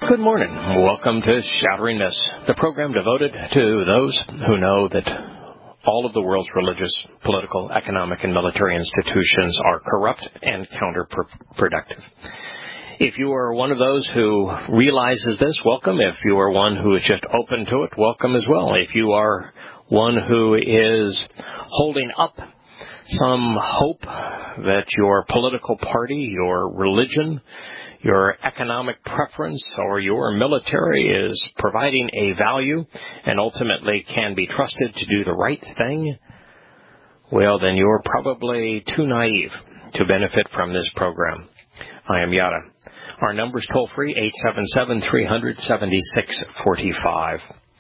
Good morning. Welcome to Shattering This, the program devoted to those who know that all of the world's religious, political, economic, and military institutions are corrupt and counterproductive. If you are one of those who realizes this, welcome. If you are one who is just open to it, welcome as well. If you are one who is holding up some hope that your political party, your religion, your economic preference, or your military is providing a value and ultimately can be trusted to do the right thing, well, then you're probably too naive to benefit from this program. I am Yada. Our number's toll-free, 877-300-7645.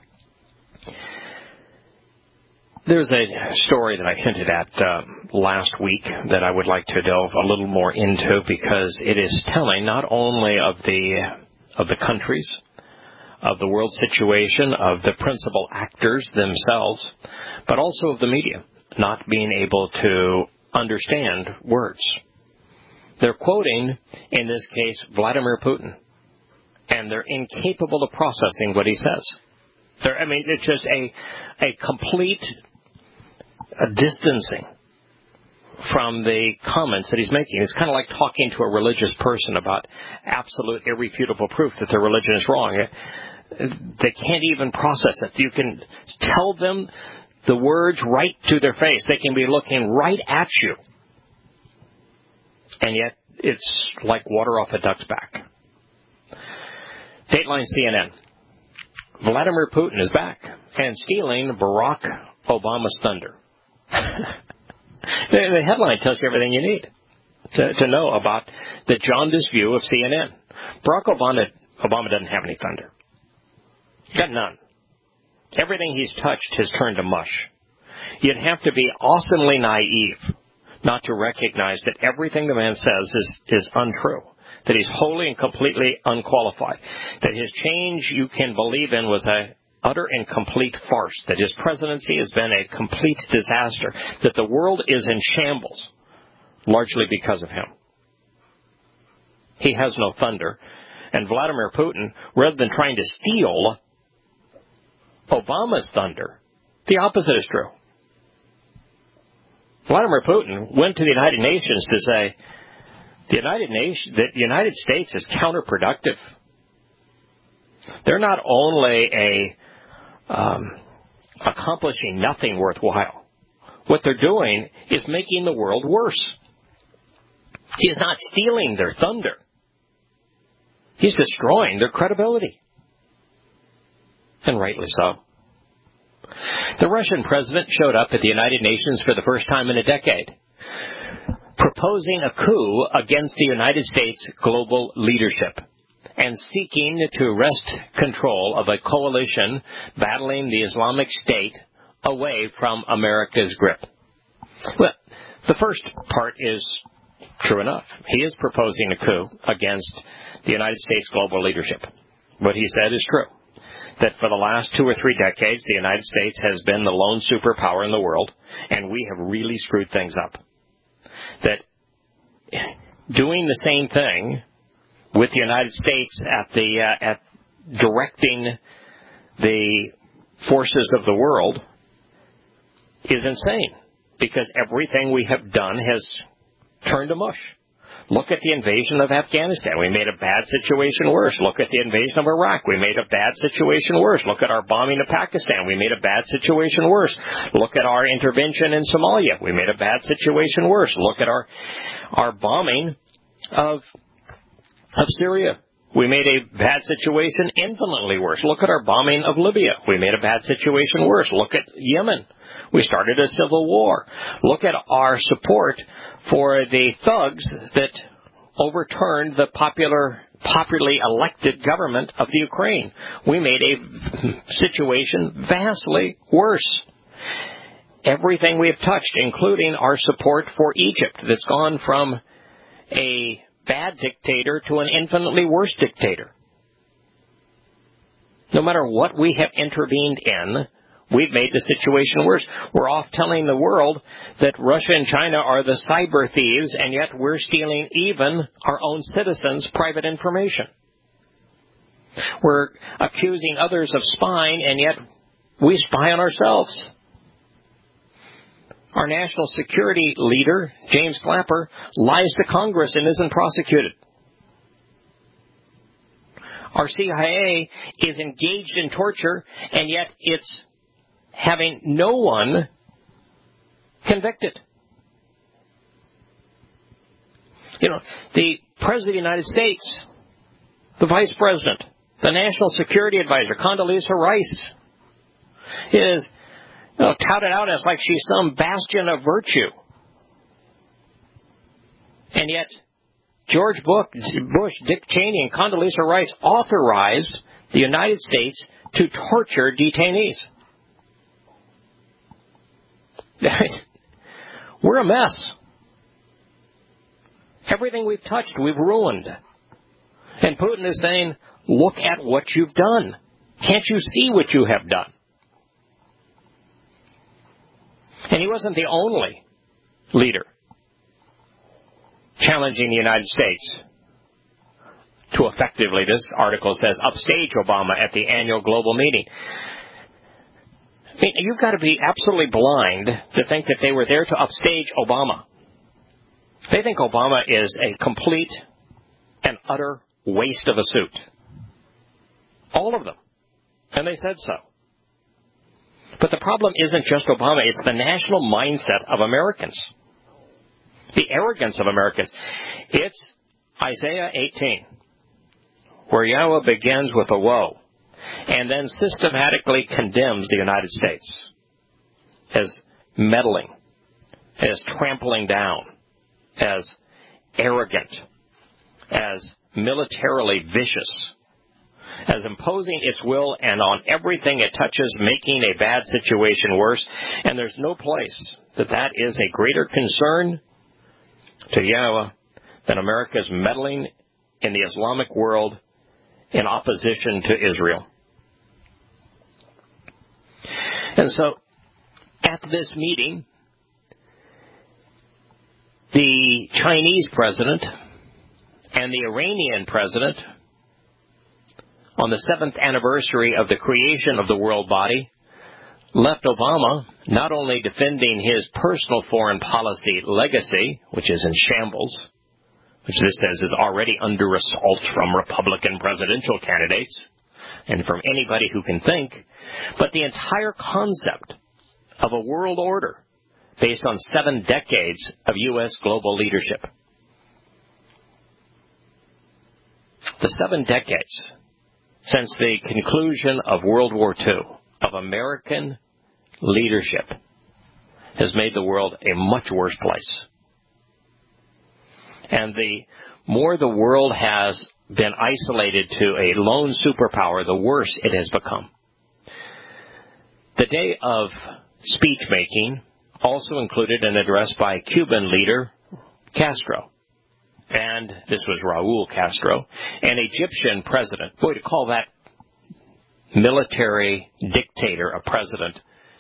There's a story that I hinted at last week that I would like to delve a little more into because it is telling not only of the countries, of the world situation, of the principal actors themselves, but also of the media not being able to understand words. They're quoting, in this case, Vladimir Putin, and they're incapable of processing what he says. It's just a complete distancing from the comments that he's making. It's kind of like talking to a religious person about absolute irrefutable proof that their religion is wrong. They can't even process it. You can tell them the words right to their face. They can be looking right at you. And yet it's like water off a duck's back. Dateline CNN. Vladimir Putin is back and stealing Barack Obama's thunder. The headline tells you everything you need to know about the jaundiced view of CNN. Barack Obama doesn't have any thunder. Got none. Everything he's touched has turned to mush. You'd have to be awesomely naive not to recognize that everything the man says is untrue, that he's wholly and completely unqualified, that his change you can believe in was a utter and complete farce, that his presidency has been a complete disaster, that the world is in shambles, largely because of him. He has no thunder. And Vladimir Putin, rather than trying to steal Obama's thunder, the opposite is true. Vladimir Putin went to the United Nations to say that the United States is counterproductive. They're not only accomplishing nothing worthwhile. What they're doing is making the world worse. He is not stealing their thunder. He's destroying their credibility. And rightly so. The Russian president showed up at the United Nations for the first time in a decade, proposing a coup against the United States global leadership and seeking to wrest control of a coalition battling the Islamic State away from America's grip. Well, the first part is true enough. He is proposing a coup against the United States global leadership. What he said is true, that for the last 2 or 3 decades, the United States has been the lone superpower in the world, and we have really screwed things up. That doing the same thing with the United States at directing the forces of the world is insane, because everything we have done has turned to mush. Look at the invasion of Afghanistan. We made a bad situation worse. Look at the invasion of Iraq. We made a bad situation worse. Look at our bombing of Pakistan. We made a bad situation worse. Look at our intervention in Somalia. We made a bad situation worse. Look at our bombing of Syria. We made a bad situation infinitely worse. Look at our bombing of Libya. We made a bad situation worse. Look at Yemen. We started a civil war. Look at our support for the thugs that overturned the popularly elected government of the Ukraine. We made a situation vastly worse. Everything we have touched, including our support for Egypt, that's gone from a bad dictator to an infinitely worse dictator. No matter what we have intervened in, we've made the situation worse. We're off telling the world that Russia and China are the cyber thieves, and yet we're stealing even our own citizens' private information. We're accusing others of spying, and yet we spy on ourselves. Our national security leader, James Clapper, lies to Congress and isn't prosecuted. Our CIA is engaged in torture, and yet it's having no one convicted. You know, the President of the United States, the Vice President, the National Security Advisor, Condoleezza Rice, is touted out as like she's some bastion of virtue. And yet, George Bush, Dick Cheney, and Condoleezza Rice authorized the United States to torture detainees. We're a mess. Everything we've touched, we've ruined. And Putin is saying, look at what you've done. Can't you see what you have done? And he wasn't the only leader challenging the United States to effectively, this article says, upstage Obama at the annual global meeting. I mean, you've got to be absolutely blind to think that they were there to upstage Obama. They think Obama is a complete and utter waste of a suit. All of them. And they said so. But the problem isn't just Obama. It's the national mindset of Americans. The arrogance of Americans. It's Isaiah 18, where Yahweh begins with a woe and then systematically condemns the United States as meddling, as trampling down, as arrogant, as militarily vicious, as imposing its will and on everything it touches, making a bad situation worse. And there's no place that is a greater concern to Yahweh than America's meddling in the Islamic world in opposition to Israel. And so, at this meeting, the Chinese president and the Iranian president, on the 7th anniversary of the creation of the world body, left Obama not only defending his personal foreign policy legacy, which is in shambles, which this says is already under assault from Republican presidential candidates and from anybody who can think, but the entire concept of a world order based on 7 decades of U.S. global leadership. The 7 decades since the conclusion of World War II of American leadership has made the world a much worse place. And the more the world has been isolated to a lone superpower, the worse it has become. The day of speech-making also included an address by Cuban leader Castro. And this was Raul Castro, an Egyptian president. Boy, to call that military dictator a president,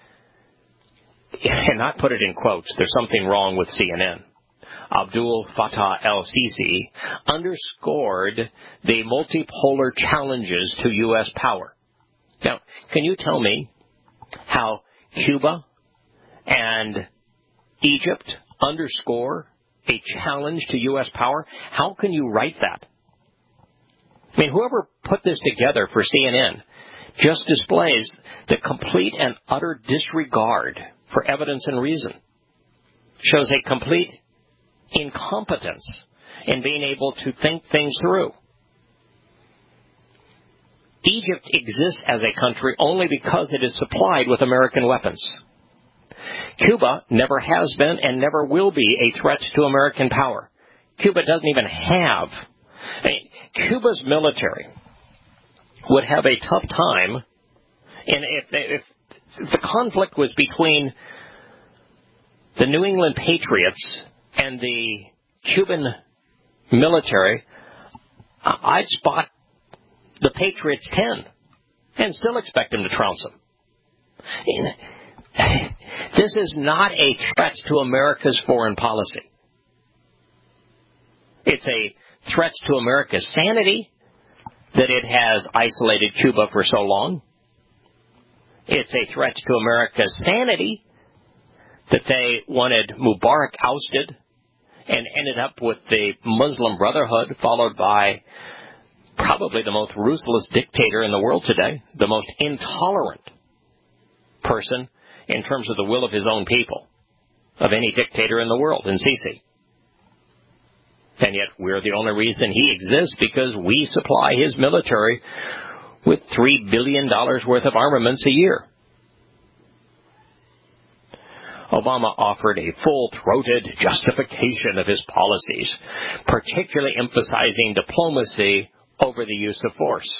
and not put it in quotes, there's something wrong with CNN. Abdul Fattah el-Sisi underscored the multipolar challenges to U.S. power. Now, can you tell me how Cuba and Egypt underscore a challenge to U.S. power? How can you write that? I mean, whoever put this together for CNN just displays the complete and utter disregard for evidence and reason. Shows a complete incompetence in being able to think things through. Egypt exists as a country only because it is supplied with American weapons. Cuba never has been and never will be a threat to American power. Cuba doesn't even have. Cuba's military would have a tough time, and if the conflict was between the New England Patriots and the Cuban military, I'd spot the Patriots 10 and still expect them to trounce them. This is not a threat to America's foreign policy. It's a threat to America's sanity that it has isolated Cuba for so long. It's a threat to America's sanity that they wanted Mubarak ousted and ended up with the Muslim Brotherhood, followed by probably the most ruthless dictator in the world today, the most intolerant person in terms of the will of his own people of any dictator in the world, in Sisi. And yet we're the only reason he exists because we supply his military with $3 billion worth of armaments a year. Obama offered a full-throated justification of his policies, particularly emphasizing diplomacy over the use of force.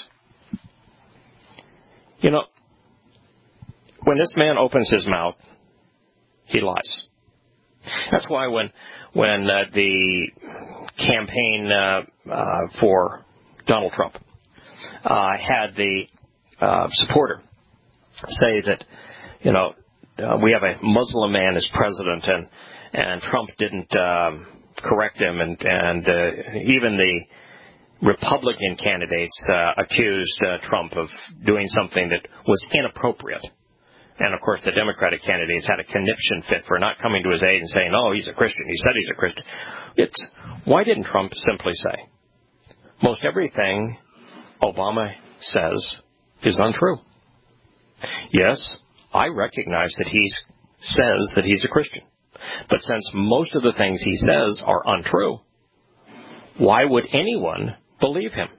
You know, when this man opens his mouth, he lies. That's why when the campaign for Donald Trump had the supporter say that, you know, we have a Muslim man as president, and Trump didn't correct him, and even the Republican candidates accused Trump of doing something that was inappropriate. And, of course, the Democratic candidates had a conniption fit for not coming to his aid and saying, oh, he's a Christian. He said he's a Christian. Why didn't Trump simply say, most everything Obama says is untrue? Yes, I recognize that he says that he's a Christian. But since most of the things he says are untrue, why would anyone believe him?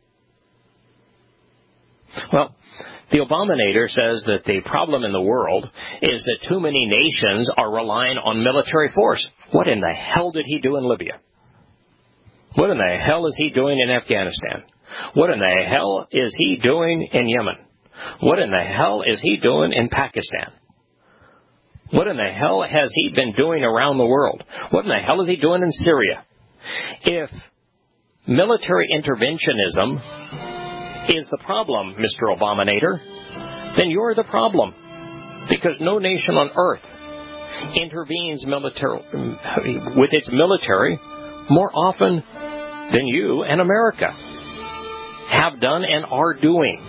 Well, the Obamanator says that the problem in the world is that too many nations are relying on military force. What in the hell did he do in Libya? What in the hell is he doing in Afghanistan? What in the hell is he doing in Yemen? What in the hell is he doing in Pakistan? What in the hell has he been doing around the world? What in the hell is he doing in Syria? If military interventionism is the problem, Mr. Obamanator, then you're the problem. Because no nation on earth intervenes with its military more often than you and America have done and are doing.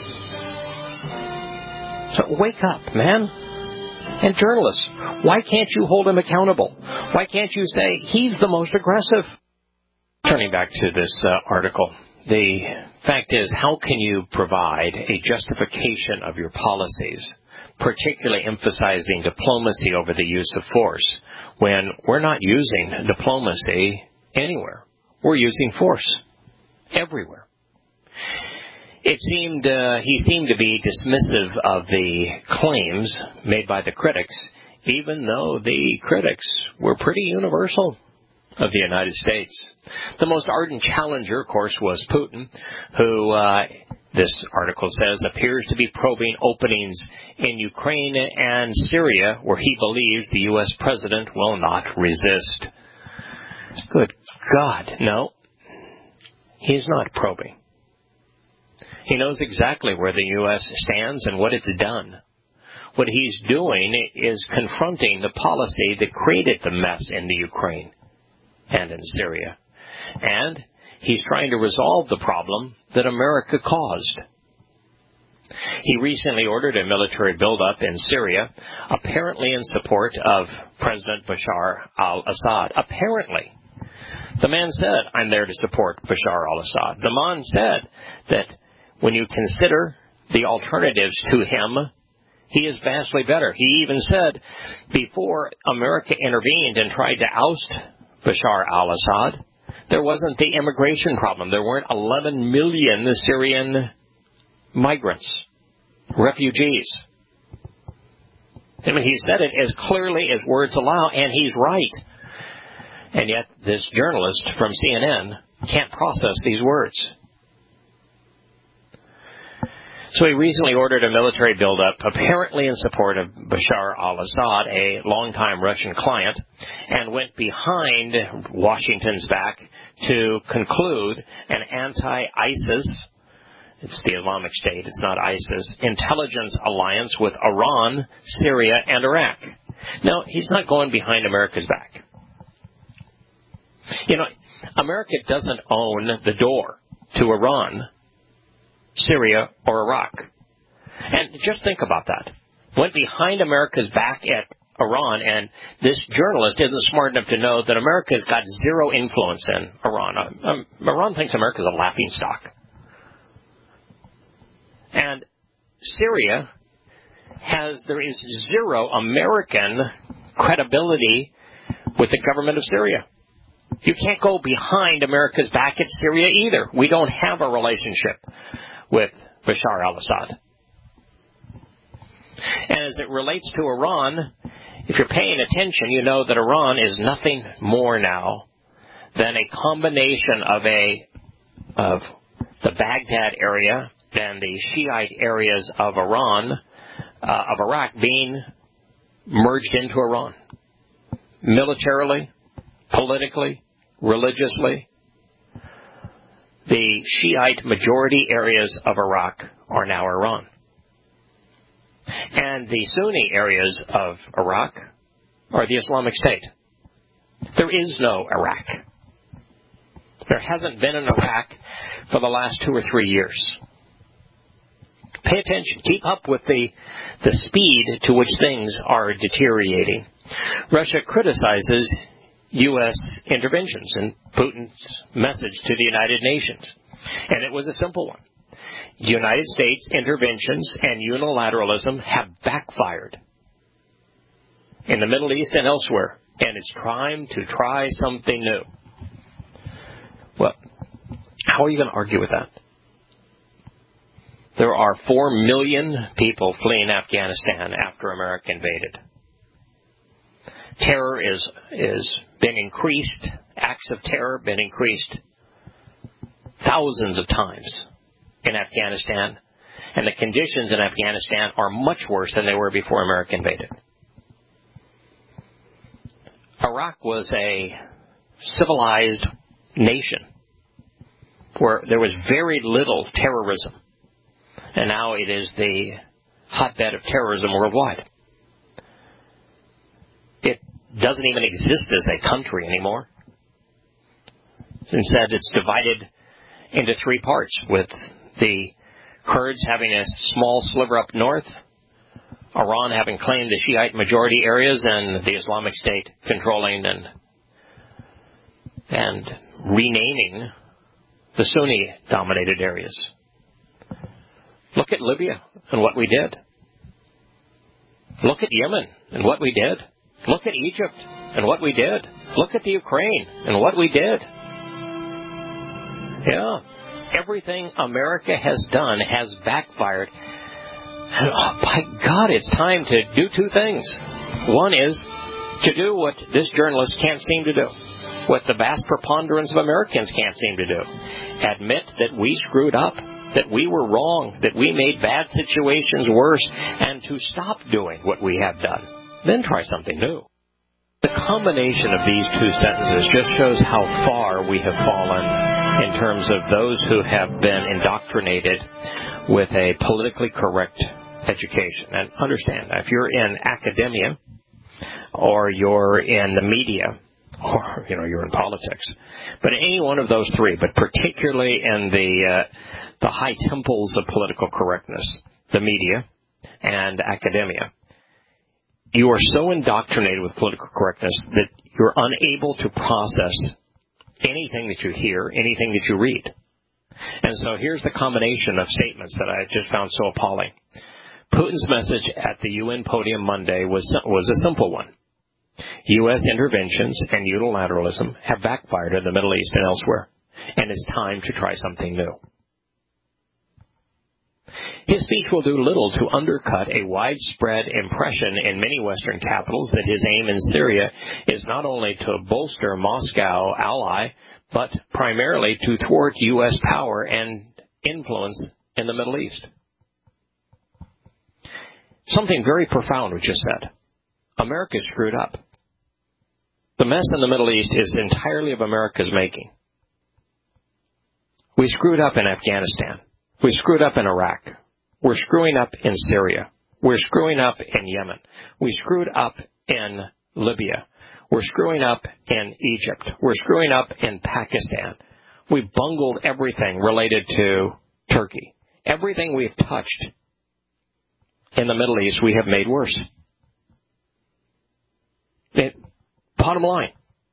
So wake up, man. And journalists, why can't you hold him accountable? Why can't you say he's the most aggressive? Turning back to this article, the fact is, how can you provide a justification of your policies, particularly emphasizing diplomacy over the use of force, when we're not using diplomacy anywhere? We're using force everywhere. It seemed he seemed to be dismissive of the claims made by the critics, even though the critics were pretty universal of the United States. The most ardent challenger, of course, was Putin, who, this article says, appears to be probing openings in Ukraine and Syria, where he believes the U.S. president will not resist. Good God, no. He's not probing. He knows exactly where the U.S. stands and what it's done. What he's doing is confronting the policy that created the mess in the Ukraine and in Syria. And he's trying to resolve the problem that America caused. He recently ordered a military buildup in Syria, apparently in support of President Bashar al-Assad. Apparently. The man said, I'm there to support Bashar al-Assad. The man said that when you consider the alternatives to him, he is vastly better. He even said, before America intervened and tried to oust Bashar al-Assad, there wasn't the immigration problem. There weren't 11 million Syrian migrants, refugees. I mean, he said it as clearly as words allow, and he's right. And yet this journalist from CNN can't process these words. So he recently ordered a military buildup, apparently in support of Bashar al-Assad, a longtime Russian client, and went behind Washington's back to conclude an anti-ISIS, it's the Islamic State, it's not ISIS, intelligence alliance with Iran, Syria, and Iraq. Now, he's not going behind America's back. You know, America doesn't own the door to Iran Syria, or Iraq. And just think about that. Went behind America's back at Iran, and this journalist isn't smart enough to know that America's got zero influence in Iran. Iran thinks America's a laughingstock. And Syria there is zero American credibility with the government of Syria. You can't go behind America's back at Syria either. We don't have a relationship with Bashar al-Assad. And as it relates to Iran, if you're paying attention, you know that Iran is nothing more now than a combination of the Baghdad area and the Shiite areas of Iraq being merged into Iran. Militarily, politically, religiously, the Shiite majority areas of Iraq are now Iran. And the Sunni areas of Iraq are the Islamic State. There is no Iraq. There hasn't been an Iraq for the last 2 or 3 years. Pay attention. Keep up with the speed to which things are deteriorating. Russia criticizes U.S. interventions in Putin's message to the United Nations. And it was a simple one. United States interventions and unilateralism have backfired in the Middle East and elsewhere, and it's time to try something new. Well, how are you going to argue with that? There are 4 million people fleeing Afghanistan after America invaded. Terror is been increased, acts of terror been increased thousands of times in Afghanistan, and the conditions in Afghanistan are much worse than they were before America invaded. Iraq was a civilized nation where there was very little terrorism, and now it is the hotbed of terrorism worldwide. It doesn't even exist as a country anymore. Instead, it's divided into 3 parts, with the Kurds having a small sliver up north, Iran having claimed the Shiite majority areas, and the Islamic State controlling and renaming the Sunni-dominated areas. Look at Libya and what we did. Look at Yemen and what we did. Look at Egypt and what we did. Look at the Ukraine and what we did. Yeah. Everything America has done has backfired. And, by God, it's time to do 2 things. One is to do what this journalist can't seem to do, what the vast preponderance of Americans can't seem to do. Admit that we screwed up, that we were wrong, that we made bad situations worse, and to stop doing what we have done. Then try something new. The combination of these 2 sentences just shows how far we have fallen in terms of those who have been indoctrinated with a politically correct education. And understand, if you're in academia or you're in the media or you're in politics, but any one of those 3, but particularly in the high temples of political correctness, the media and academia, you are so indoctrinated with political correctness that you're unable to process anything that you hear, anything that you read. And so here's the combination of statements that I just found so appalling. Putin's message at the UN podium Monday was a simple one. U.S. interventions and unilateralism have backfired in the Middle East and elsewhere, and it's time to try something new. His speech will do little to undercut a widespread impression in many Western capitals that his aim in Syria is not only to bolster Moscow ally, but primarily to thwart U.S. power and influence in the Middle East. Something very profound was just said. America screwed up. The mess in the Middle East is entirely of America's making. We screwed up in Afghanistan. We screwed up in Iraq. We're screwing up in Syria. We're screwing up in Yemen. We screwed up in Libya. We're screwing up in Egypt. We're screwing up in Pakistan. We bungled everything related to Turkey. everything we've touched in the Middle East, we have made worse. Bottom line.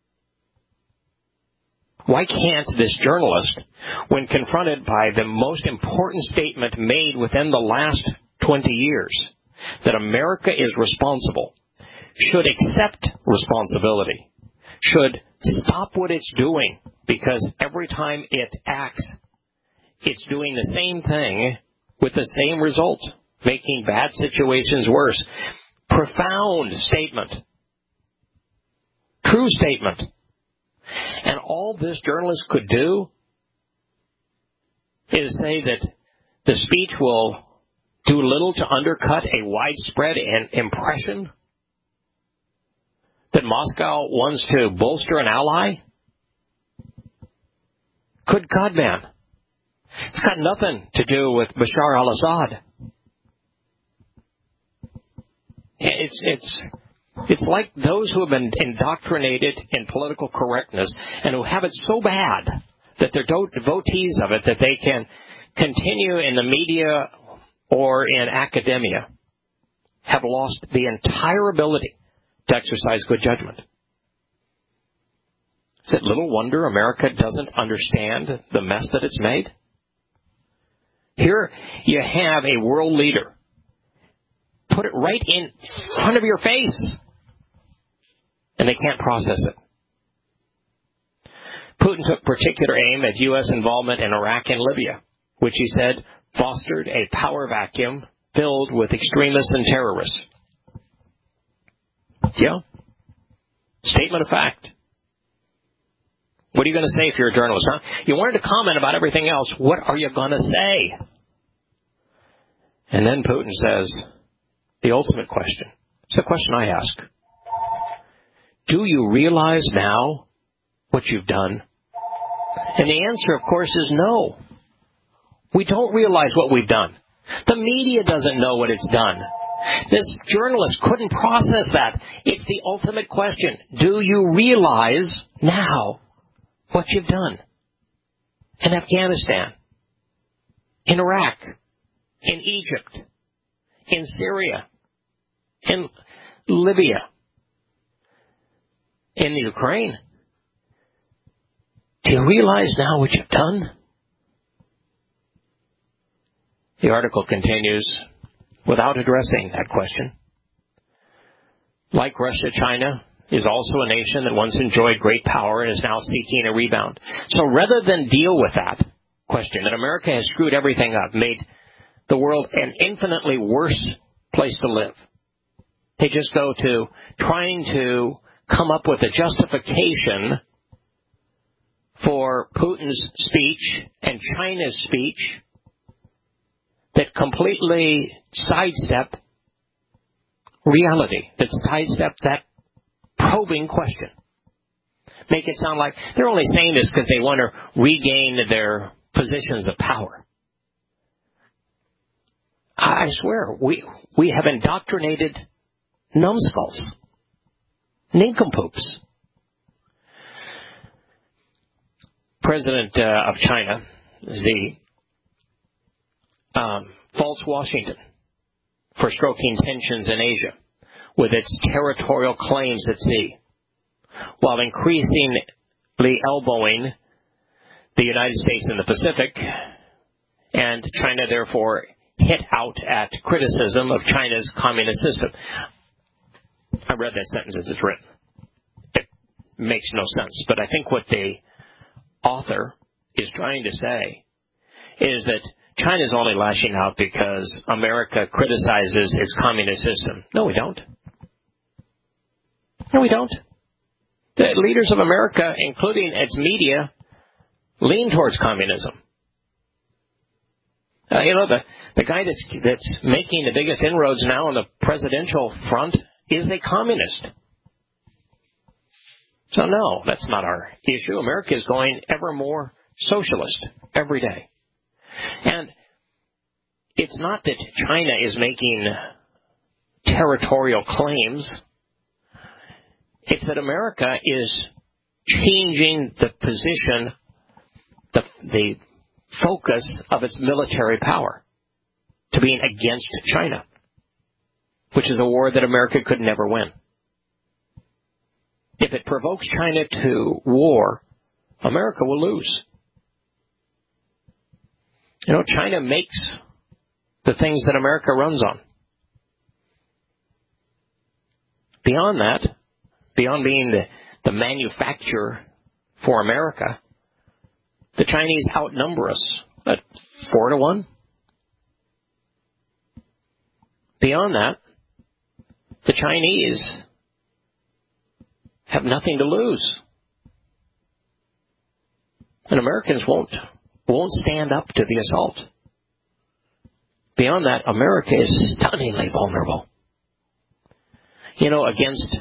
Why can't this journalist, when confronted by the most important statement made within the last 20 years, that America is responsible, should accept responsibility, should stop what it's doing, because every time it acts, it's doing the same thing with the same result, making bad situations worse. Profound statement. True statement. And all this journalist could do is say that the speech will do little to undercut a widespread impression that Moscow wants to bolster an ally? Good God, man. It's got nothing to do with Bashar al-Assad. It's like those who have been indoctrinated in political correctness and who have it so bad that they're devotees of it that they can continue in the media or in academia, have lost the entire ability to exercise good judgment. Is it little wonder America doesn't understand the mess that it's made? Here you have a world leader. Put it right in front of your face, and they can't process it. Putin took particular aim at U.S. involvement in Iraq and Libya, which he said fostered a power vacuum filled with extremists and terrorists. Yeah. Statement of fact. What are you going to say if you're a journalist, huh? You wanted to comment about everything else. What are you going to say? And then Putin says, the ultimate question. It's the question I ask. Do you realize now what you've done? And the answer, of course, is no. We don't realize what we've done. The media doesn't know what it's done. This journalist couldn't process that. It's the ultimate question. Do you realize now what you've done? In Afghanistan, in Iraq, in Egypt, in Syria, in Libya, in Ukraine. Do you realize now what you've done? The article continues without addressing that question. Like Russia, China is also a nation that once enjoyed great power and is now seeking a rebound. So rather than deal with that question, that America has screwed everything up, made the world an infinitely worse place to live, they just go to trying to come up with a justification for Putin's speech and China's speech that completely sidestep reality, that sidestep that probing question. Make it sound like they're only saying this because they want to regain their positions of power. I swear, we have indoctrinated numbskulls, nincompoops. President of China, Xi, faults Washington for stoking tensions in Asia with its territorial claims at sea, while increasingly elbowing the United States in the Pacific, and China therefore hit out at criticism of China's communist system. I read that sentence as it's written. It makes no sense, but I think what the author is trying to say is that China's only lashing out because America criticizes its communist system. No, we don't. No, we don't. The leaders of America, including its media, lean towards communism. The guy that's making the biggest inroads now on the presidential front is a communist. So no, that's not our issue. America is going ever more socialist every day. And it's not that China is making territorial claims. It's that America is changing the position, the focus of its military power to being against China, which is a war that America could never win. If it provokes China to war, America will lose. You know, China makes the things that America runs on. Beyond that, beyond being the manufacturer for America, the Chinese outnumber us at 4-1. Beyond that, the Chinese have nothing to lose. And Americans won't stand up to the assault. Beyond that, America is stunningly vulnerable. You know, against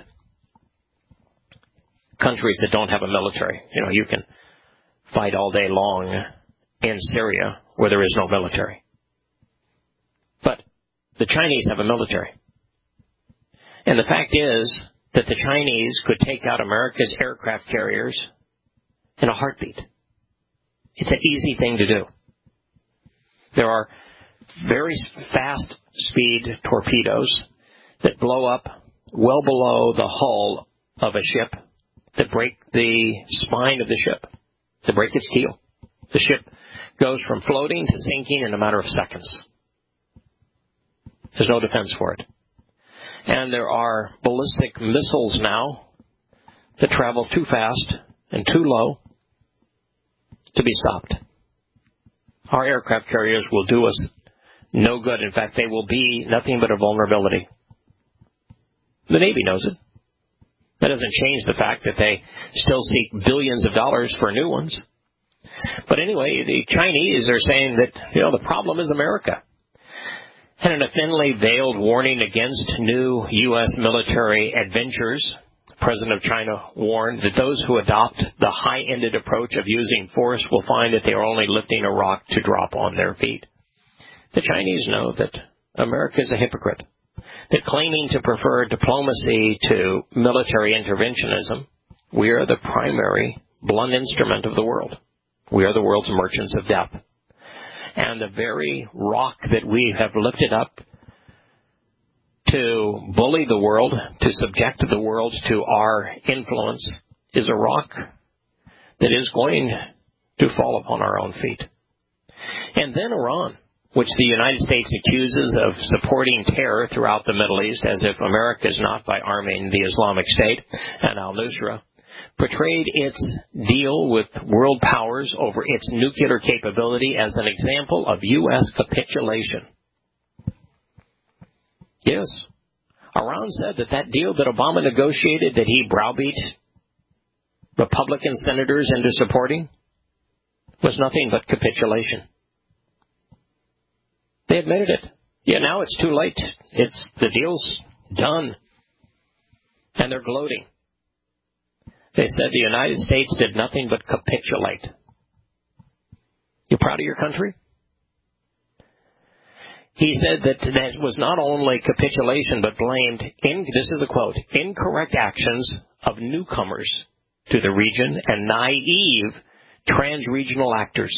countries that don't have a military. You know, you can fight all day long in Syria where there is no military. But the Chinese have a military. And the fact is that the Chinese could take out America's aircraft carriers in a heartbeat. It's an easy thing to do. There are very fast speed torpedoes that blow up well below the hull of a ship that break the spine of the ship, that break its keel. The ship goes from floating to sinking in a matter of seconds. There's no defense for it. And there are ballistic missiles now that travel too fast and too low to be stopped. Our aircraft carriers will do us no good. In fact, they will be nothing but a vulnerability. The Navy knows it. That doesn't change the fact that they still seek billions of dollars for new ones. But anyway, the Chinese are saying that, you know, the problem is America. And in a thinly veiled warning against new U.S. military adventures, the President of China warned that those who adopt the high-ended approach of using force will find that they are only lifting a rock to drop on their feet. The Chinese know that America is a hypocrite, that claiming to prefer diplomacy to military interventionism, we are the primary blunt instrument of the world. We are the world's merchants of death. And the very rock that we have lifted up to bully the world, to subject the world to our influence, is a rock that is going to fall upon our own feet. And then Iran, which the United States accuses of supporting terror throughout the Middle East, as if America is not by arming the Islamic State and al-Nusra, portrayed its deal with world powers over its nuclear capability as an example of U.S. capitulation. Yes, Iran said that deal that Obama negotiated, that he browbeat Republican senators into supporting, was nothing but capitulation. They admitted it. Yeah, now it's too late. The deal's done. And they're gloating. They said the United States did nothing but capitulate. You proud of your country? He said that was not only capitulation, but blamed, this is a quote, incorrect actions of newcomers to the region and naive trans-regional actors.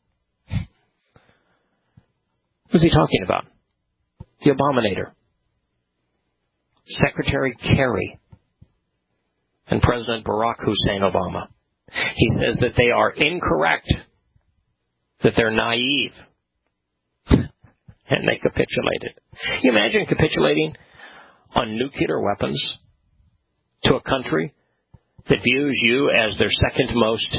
Who's he talking about? The Abominator. Secretary Kerry and President Barack Hussein Obama. He says that they are incorrect, that they're naive, and they capitulated. Can you imagine capitulating on nuclear weapons to a country that views you as their second most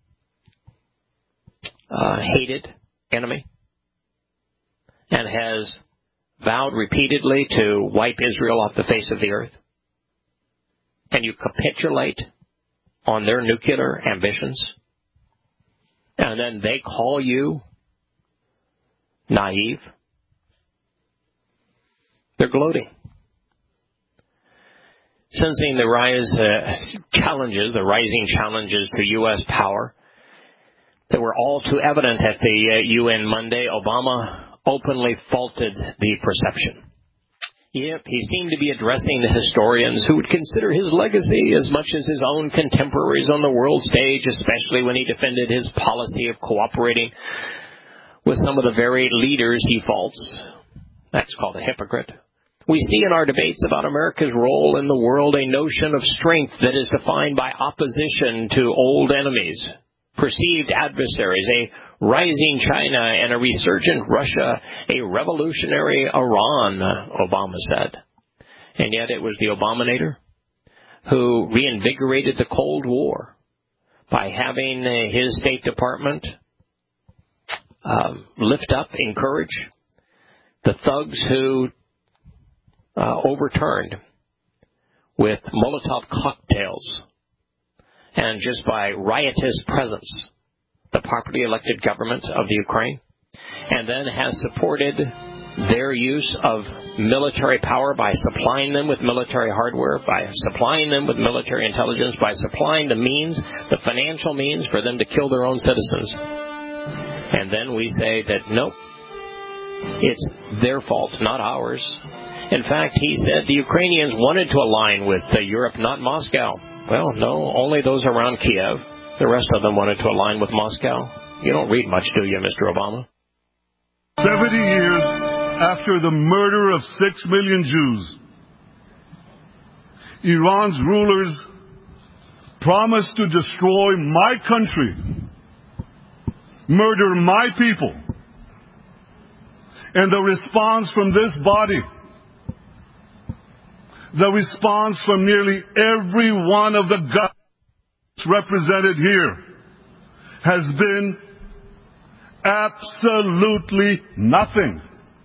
hated enemy and has vowed repeatedly to wipe Israel off the face of the earth? And you capitulate on their nuclear ambitions, and then they call you naive? They're gloating. Sensing the rising challenges to U.S. power that were all too evident at the UN Monday, Obama openly faulted the perception. Yep, he seemed to be addressing the historians who would consider his legacy as much as his own contemporaries on the world stage, especially when he defended his policy of cooperating with some of the very leaders he faults. That's called a hypocrite. We see in our debates about America's role in the world a notion of strength that is defined by opposition to old enemies, perceived adversaries, a rising China and a resurgent Russia, a revolutionary Iran, Obama said. And yet it was the Obamator who reinvigorated the Cold War by having his State Department lift up, encourage the thugs who overturned with Molotov cocktails and just by riotous presence the popularly elected government of the Ukraine, and then has supported their use of military power by supplying them with military hardware, by supplying them with military intelligence, by supplying the means, the financial means for them to kill their own citizens. And then we say that, nope, it's their fault, not ours. In fact, he said the Ukrainians wanted to align with Europe, not Moscow. Well, no, only those around Kiev. The rest of them wanted to align with Moscow. You don't read much, do you, Mr. Obama? 70 years after the murder of 6 million Jews, Iran's rulers promised to destroy my country, murder my people. And the response from this body, the response from nearly every one of the governments represented here has been absolutely nothing.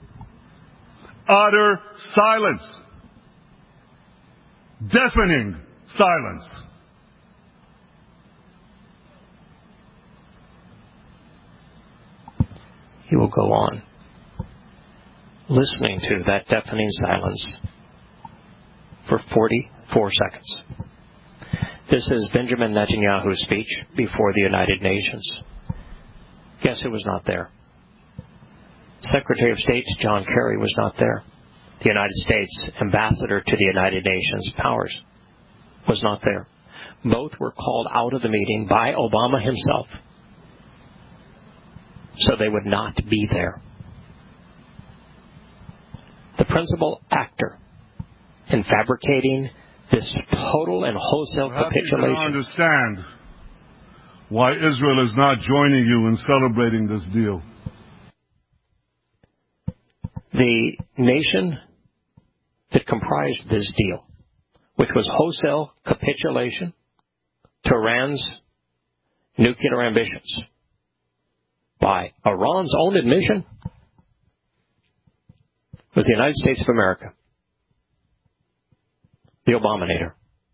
Utter silence. Deafening silence. He will go on, listening to that deafening silence for 44 seconds. This is Benjamin Netanyahu's speech before the United Nations. Guess who was not there? Secretary of State John Kerry was not there. The United States ambassador to the United Nations Powers was not there. Both were called out of the meeting by Obama himself, so they would not be there. The principal actor in fabricating this total and wholesale capitulation. I understand why Israel is not joining you in celebrating this deal. The nation that comprised this deal, which was wholesale capitulation to Iran's nuclear ambitions, by Iran's own admission, was the United States of America, the Obamator.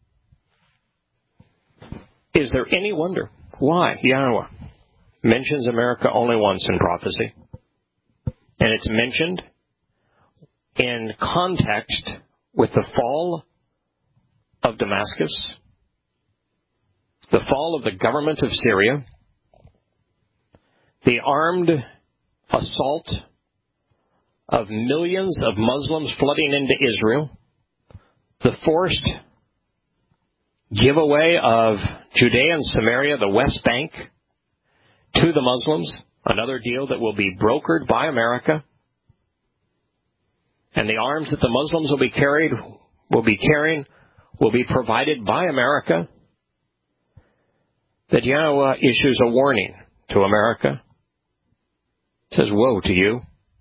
Is there any wonder why Yahweh mentions America only once in prophecy? And it's mentioned in context with the fall of Damascus, the fall of the government of Syria, the armed assault of millions of Muslims flooding into Israel, the forced giveaway of Judea and Samaria, the West Bank, to the Muslims, another deal that will be brokered by America, and the arms that the Muslims will be carrying will be provided by America, that Yahweh issues a warning to America. It says, woe to you.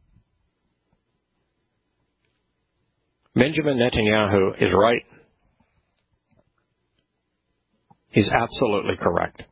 Benjamin Netanyahu is right. He's absolutely correct.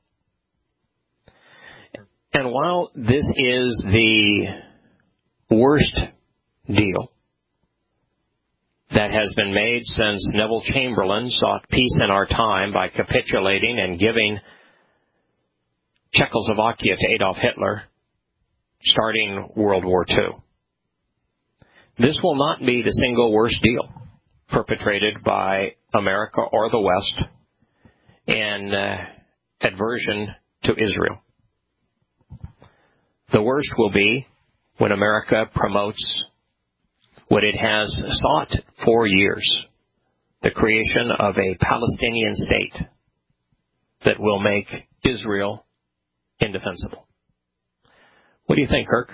And while this is the worst deal that has been made since Neville Chamberlain sought peace in our time by capitulating and giving Czechoslovakia to Adolf Hitler, starting World War II, this will not be the single worst deal perpetrated by America or the West in adversion to Israel. The worst will be when America promotes what it has sought for years, the creation of a Palestinian state that will make Israel indefensible. What do you think, Kirk?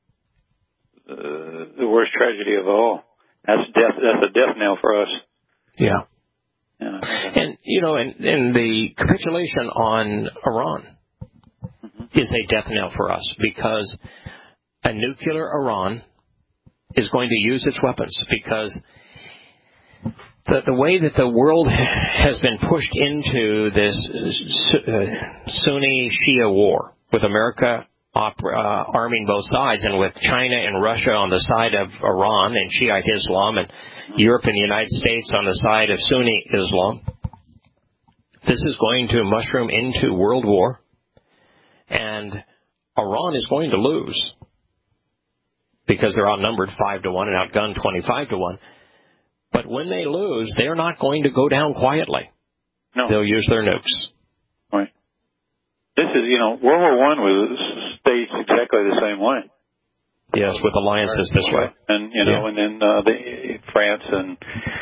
The worst tragedy of all. That's a death knell for us. Yeah. And, and the capitulation on Iran is a death knell for us, because a nuclear Iran is going to use its weapons, because the way that the world has been pushed into this Sunni Shia war, with America arming both sides, and with China and Russia on the side of Iran and Shiite Islam, and Europe and the United States on the side of Sunni Islam, this is going to mushroom into world war, and Iran is going to lose, because they're outnumbered 5-1 and outgunned 25-1. But when they lose, they're not going to go down quietly. No. They'll use their nukes. Right. This is, World War I was staged exactly the same way. Yes, with alliances this way. And, and then France and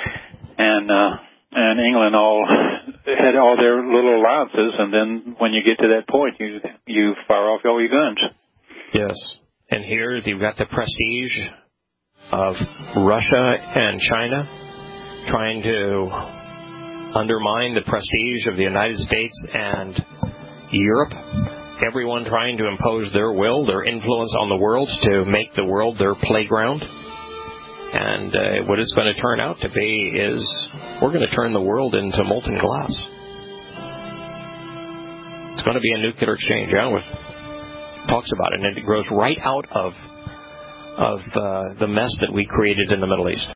England all had all their little alliances, and then when you get to that point, you fire off all your guns. Yes. And here you've got the prestige of Russia and China trying to undermine the prestige of the United States and Europe. Everyone trying to impose their will, their influence on the world, to make the world their playground. And what it's going to turn out to be is we're going to turn the world into molten glass. It's going to be a nuclear exchange. Alan talks about it, and it grows right out of the mess that we created in the Middle East.